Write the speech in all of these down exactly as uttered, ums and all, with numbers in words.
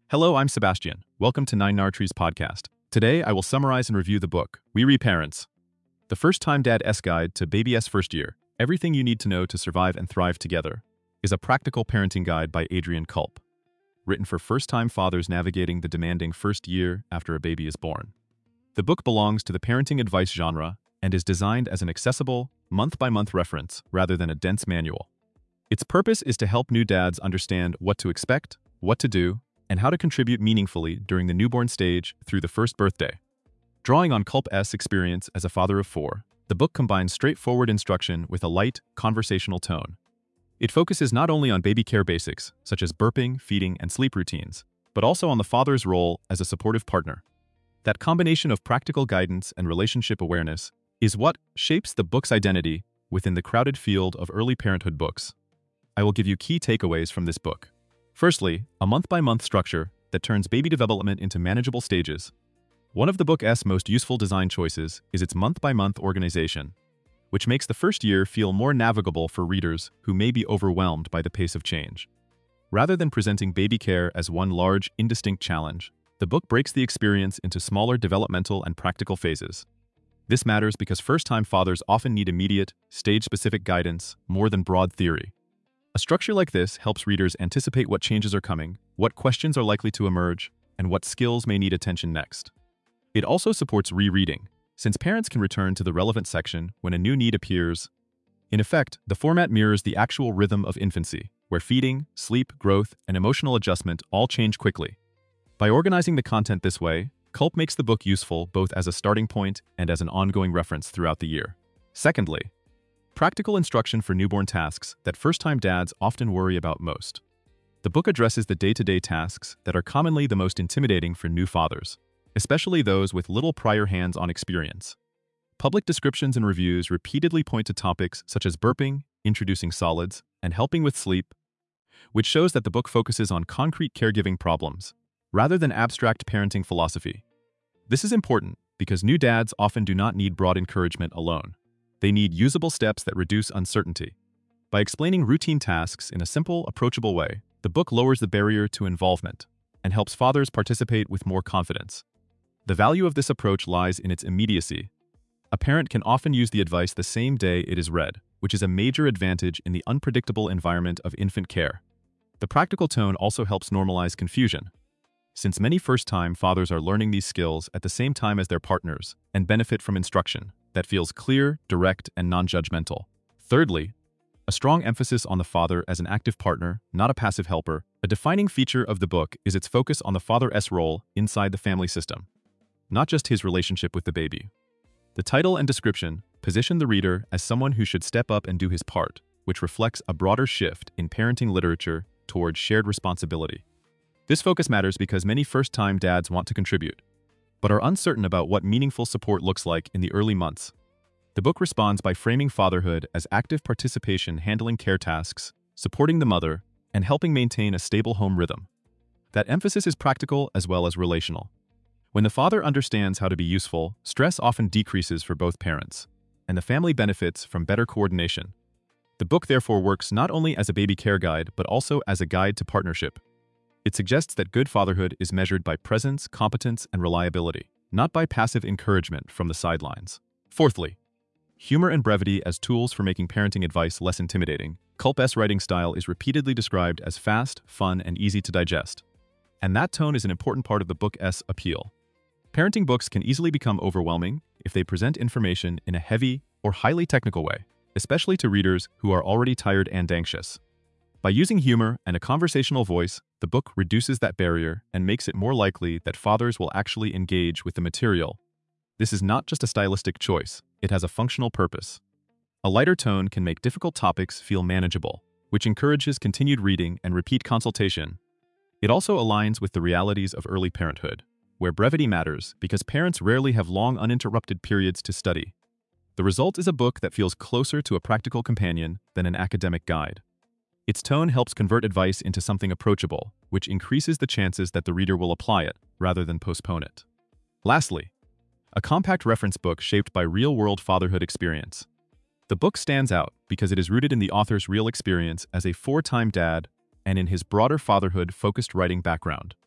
Hello, I'm Sebastian. Welcome to Nine Nartree's podcast. Today, I will summarize and review the book, We Reparents, The First Time Dad's Guide to Baby's First Year, Everything You Need to Know to Survive and Thrive Together, is a practical parenting guide by Adrian Kulp, written for first-time fathers navigating the demanding first year after a baby is born. The book belongs to the parenting advice genre and is designed as an accessible, month-by-month reference rather than a dense manual. Its purpose is to help new dads understand what to expect, what to do, and how to contribute meaningfully during the newborn stage through the first birthday. Drawing on Kulp's experience as a father of four, the book combines straightforward instruction with a light, conversational tone. It focuses not only on baby care basics, such as burping, feeding, and sleep routines, but also on the father's role as a supportive partner. That combination of practical guidance and relationship awareness is what shapes the book's identity within the crowded field of early parenthood books. I will give you key takeaways from this book. Firstly, a month-by-month structure that turns baby development into manageable stages. One of the book's most useful design choices is its month-by-month organization, which makes the first year feel more navigable for readers who may be overwhelmed by the pace of change. Rather than presenting baby care as one large, indistinct challenge, the book breaks the experience into smaller developmental and practical phases. This matters because first-time fathers often need immediate, stage-specific guidance more than broad theory. A structure like this helps readers anticipate what changes are coming, what questions are likely to emerge, and what skills may need attention next. It also supports rereading, since parents can return to the relevant section when a new need appears. In effect, the format mirrors the actual rhythm of infancy, where feeding, sleep, growth, and emotional adjustment all change quickly. By organizing the content this way, Kulp makes the book useful both as a starting point and as an ongoing reference throughout the year. Secondly, practical instruction for newborn tasks that first-time dads often worry about most. The book addresses the day-to-day tasks that are commonly the most intimidating for new fathers, especially those with little prior hands-on experience. Public descriptions and reviews repeatedly point to topics such as burping, introducing solids, and helping with sleep, which shows that the book focuses on concrete caregiving problems, rather than abstract parenting philosophy. This is important because new dads often do not need broad encouragement alone. They need usable steps that reduce uncertainty. By explaining routine tasks in a simple, approachable way, the book lowers the barrier to involvement and helps fathers participate with more confidence. The value of this approach lies in its immediacy. A parent can often use the advice the same day it is read, which is a major advantage in the unpredictable environment of infant care. The practical tone also helps normalize confusion, since many first-time fathers are learning these skills at the same time as their partners and benefit from instruction that feels clear, direct, and non-judgmental. Thirdly, a strong emphasis on the father as an active partner, not a passive helper. A defining feature of the book is its focus on the father's role inside the family system, not just his relationship with the baby. The title and description position the reader as someone who should step up and do his part, which reflects a broader shift in parenting literature towards shared responsibility. This focus matters because many first-time dads want to contribute, but are uncertain about what meaningful support looks like in the early months. The book responds by framing fatherhood as active participation, handling care tasks, supporting the mother, and helping maintain a stable home rhythm. That emphasis is practical as well as relational. When the father understands how to be useful, stress often decreases for both parents, and the family benefits from better coordination. The book therefore works not only as a baby care guide, but also as a guide to partnership. It suggests that good fatherhood is measured by presence, competence, and reliability, not by passive encouragement from the sidelines. Fourthly, humor and brevity as tools for making parenting advice less intimidating. Kulp's writing style is repeatedly described as fast, fun, and easy to digest. And that tone is an important part of the book's appeal. Parenting books can easily become overwhelming if they present information in a heavy or highly technical way, especially to readers who are already tired and anxious. By using humor and a conversational voice, the book reduces that barrier and makes it more likely that fathers will actually engage with the material. This is not just a stylistic choice, it has a functional purpose. A lighter tone can make difficult topics feel manageable, which encourages continued reading and repeat consultation. It also aligns with the realities of early parenthood, where brevity matters because parents rarely have long uninterrupted periods to study. The result is a book that feels closer to a practical companion than an academic guide. Its tone helps convert advice into something approachable, which increases the chances that the reader will apply it rather than postpone it. Lastly, a compact reference book shaped by real-world fatherhood experience. The book stands out because it is rooted in the author's real experience as a four-time dad and in his broader fatherhood-focused writing background.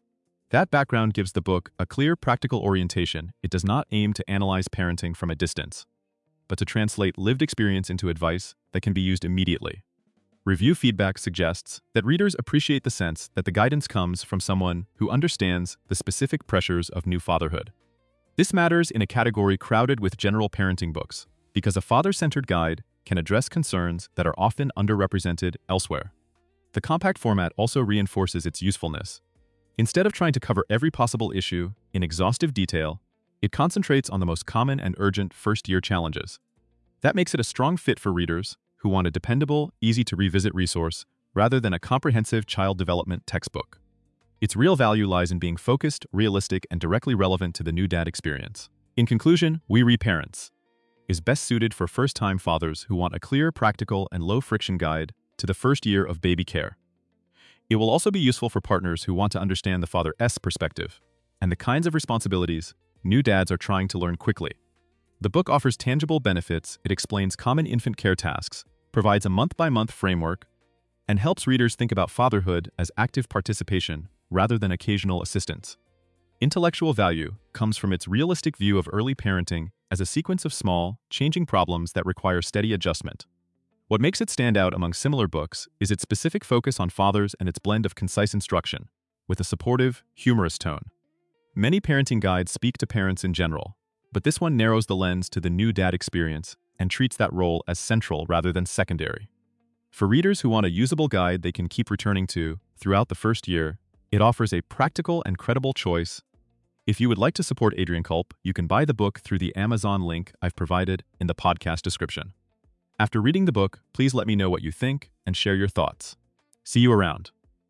That background gives the book a clear, practical orientation. It does not aim to analyze parenting from a distance, but to translate lived experience into advice that can be used immediately. Review feedback suggests that readers appreciate the sense that the guidance comes from someone who understands the specific pressures of new fatherhood. This matters in a category crowded with general parenting books, because a father-centered guide can address concerns that are often underrepresented elsewhere. The compact format also reinforces its usefulness. Instead of trying to cover every possible issue in exhaustive detail, it concentrates on the most common and urgent first-year challenges. That makes it a strong fit for readers who want a dependable, easy-to-revisit resource rather than a comprehensive child development textbook. Its real value lies in being focused, realistic, and directly relevant to the new dad experience. In conclusion, We Reparents is best suited for first-time fathers who want a clear, practical, and low-friction guide to the first year of baby care. It will also be useful for partners who want to understand the father's perspective and the kinds of responsibilities new dads are trying to learn quickly. The book offers tangible benefits. It explains common infant care tasks, provides a month-by-month framework, and helps readers think about fatherhood as active participation rather than occasional assistance. Intellectual value comes from its realistic view of early parenting as a sequence of small, changing problems that require steady adjustment. What makes it stand out among similar books is its specific focus on fathers and its blend of concise instruction, with a supportive, humorous tone. Many parenting guides speak to parents in general, but this one narrows the lens to the new dad experience and treats that role as central rather than secondary. For readers who want a usable guide they can keep returning to throughout the first year, it offers a practical and credible choice. If you would like to support Adrian Culp, you can buy the book through the Amazon link I've provided in the podcast description. After reading the book, please let me know what you think and share your thoughts. See you around.